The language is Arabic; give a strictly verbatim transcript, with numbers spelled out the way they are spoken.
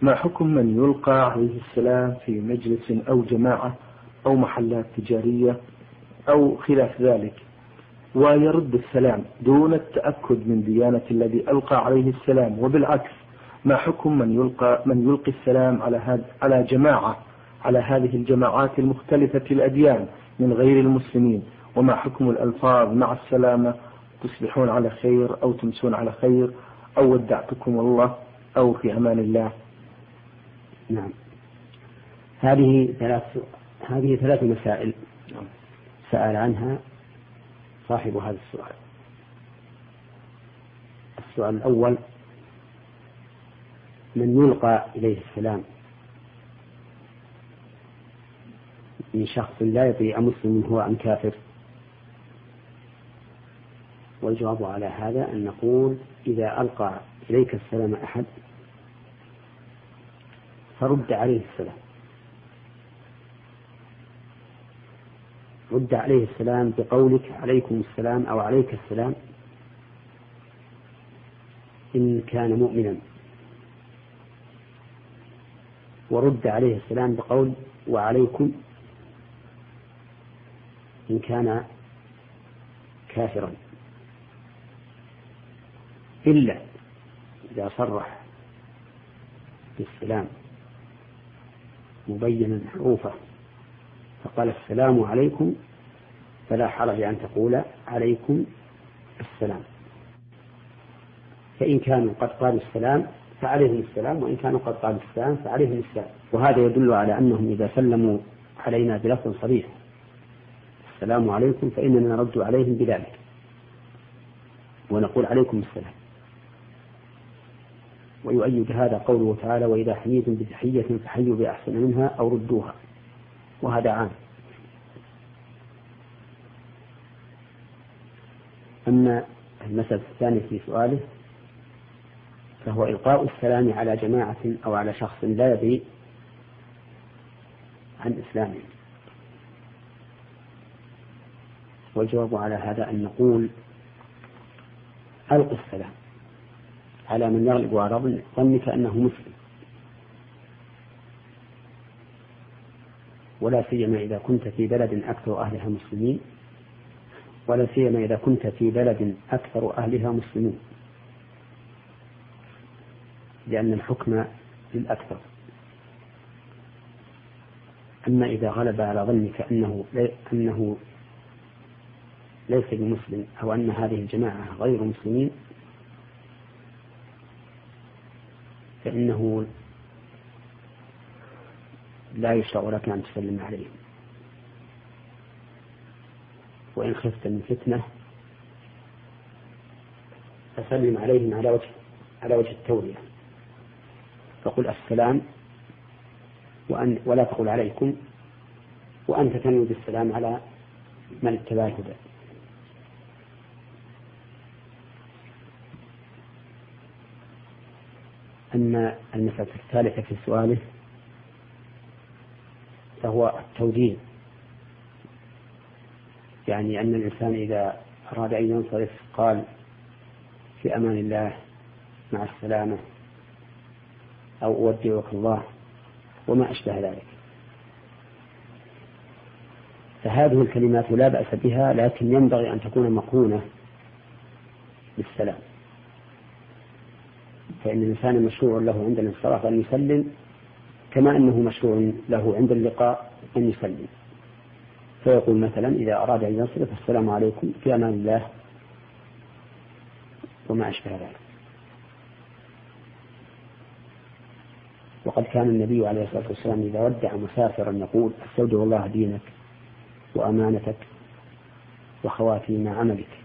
ما حكم من يلقى عليه السلام في مجلس أو جماعة أو محلات تجارية أو خلاف ذلك ويرد السلام دون التأكد من ديانة الذي ألقى عليه السلام؟ وبالعكس ما حكم من يلقى من يلقي السلام على هذا على جماعة على هذه الجماعات المختلفة الأديان من غير المسلمين؟ وما حكم الألفاظ مع السلامة تصبحون على خير أو تمسون على خير أو ودعتكم الله أو في أمان الله؟ نعم، هذه ثلاث هذه ثلاث مسائل سأل عنها صاحب هذا السؤال. السؤال الأول: من يلقى إليه السلام من شخص لا يدري أمسلم هو أم كافر؟ والجواب على هذا أن نقول: إذا ألقى إليك السلام أحد فرد عليه السلام، رد عليه السلام بقولك عليكم السلام أو عليك السلام إن كان مؤمنا، ورد عليه السلام بقول وعليكم إن كان كافرا، إلا إذا صرح بالسلام مبينا حروفه فقال السلام عليكم فلا حرج أن تقول عليكم السلام. فإن كانوا قد قالوا السلام فعليهم السلام، وإن كانوا قد قالوا السلام فعليهم السلام. وهذا يدل على أنهم إذا سلموا علينا بلفظ صريح السلام عليكم فإننا نرد عليهم بذلك ونقول عليكم السلام. ويؤيد هذا قوله تعالى: وإذا حييتم بتحية فحيوا بأحسن منها أو ردوها، وهذا عام. أما المسألة الثانية في سؤاله فهو إلقاء السلام على جماعة أو على شخص لا يدري عن إسلامه. والجواب على هذا أن نقول: ألق السلام على من يغلب على ظنك أنه مسلم، ولا سيما إذا كنت في بلد أكثر أهلها مسلمين، ولا سيما إذا كنت في بلد أكثر أهلها مسلمين، لأن الحكم للأكثر. أما إذا غلب على ظنك أنه أنه ليس بمسلم أو أن هذه الجماعة غير مسلمين فإنه لا يشرع لك أن تسلم عليهم، وإن خفت من فتنة فسلم عليهم على وجه على وجه التورية، فقل السلام وأن ولا تقل عليكم، وأنت تنوي بالسلام على من اتبع الهدى. أما المسألة الثالثة في سؤاله فهو التوجيه، يعني أن الإنسان إذا أراد أن ينصرف قال في أمان الله مع السلامة أو أودعك الله وما أشبه ذلك. فهذه الكلمات لا بأس بها، لكن ينبغي أن تكون مقرونة بالسلام، فإن الإنسان مشروع له عند الانصراف أن يسلم كما أنه مشروع له عند اللقاء أن يسلم. فيقول مثلا إذا أراد أن ينصرف السلام عليكم في أمان الله وما أشبه ذلك. وقد كان النبي عليه الصلاة والسلام إذا ودع مسافرا يقول: استودع الله دينك وأمانتك وخواتيم عملك.